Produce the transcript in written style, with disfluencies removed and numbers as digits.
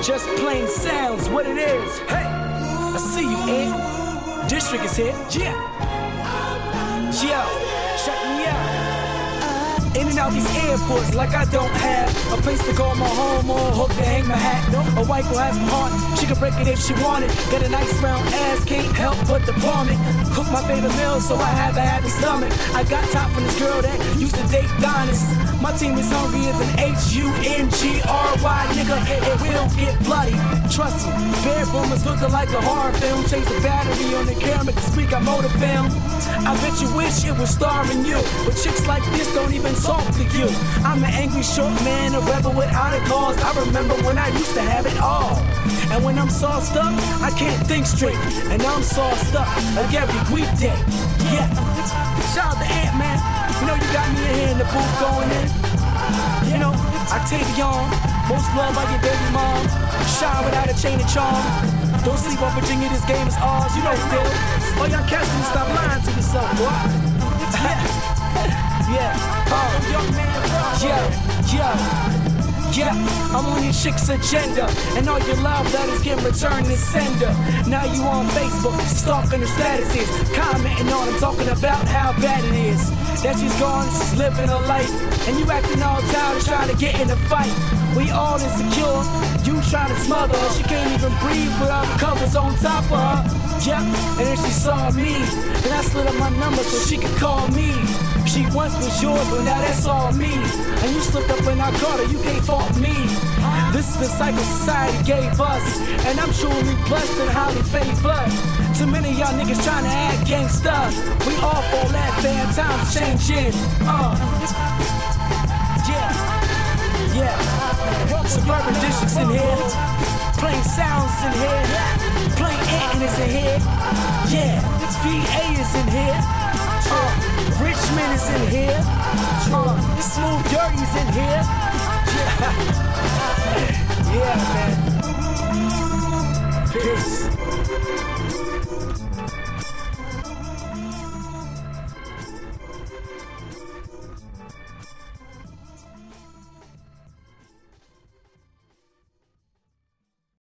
Just plain sounds, what it is. Hey, I see you, Ed. District is here. Yeah. Yo, check me out. In and out these airports like I don't have a place to call my home or a hook to hang my hat. A wife who has my heart, she can break it if she want it. Got a nice round ass, can't help but the palm it. Cook my favorite meal so I have a happy stomach. I got top from this girl that used to date Donis. My team is hungry as an H-U-N-G-R-Y, nigga, it will get bloody. Trust me, bad rumors looking like a horror film. Change the battery on the camera to speak, I motor film. I bet you wish it was starring you, but chicks like this don't even talk to you. I'm an angry short man, a rebel without a cause. I remember when I used to have it all. And when I'm sauced up, I can't think straight. And I'm sauced up like every weekday. Yeah. Shout out to Ant-Man. You know you got me in here in the booth going in. You know, Octavian. Most love like your baby mom. Shy without a chain of charm. Don't sleep on Virginia, this game is ours. You know the deal. All y'all cats need to stop lying to yourself, boy. Yeah. Young man. Yeah, I'm on your chick's agenda. And all your love letters get returned to sender. Now you on Facebook, stalking her statuses, commenting on them, talking about how bad it is. That she's gone, she's living her life. And you acting all childish, trying to get in a fight. We all insecure, you trying to smother her. She can't even breathe without the covers on top of her. Yeah, and then she saw me. Then I slid up my number so she could call me. She once was yours, but now that's all me. And you slipped up and I caught her, you can't fault me. This is the cycle society gave us. And I'm truly blessed and highly favored. Too many of y'all niggas trying to act gangsta. We all fall that bad times changing. Yeah. Suburban districts in here. Plain sounds in here. Plain Anton is in here. Yeah. VA is in here. Richmond is in here. Smooth Dirty's in here.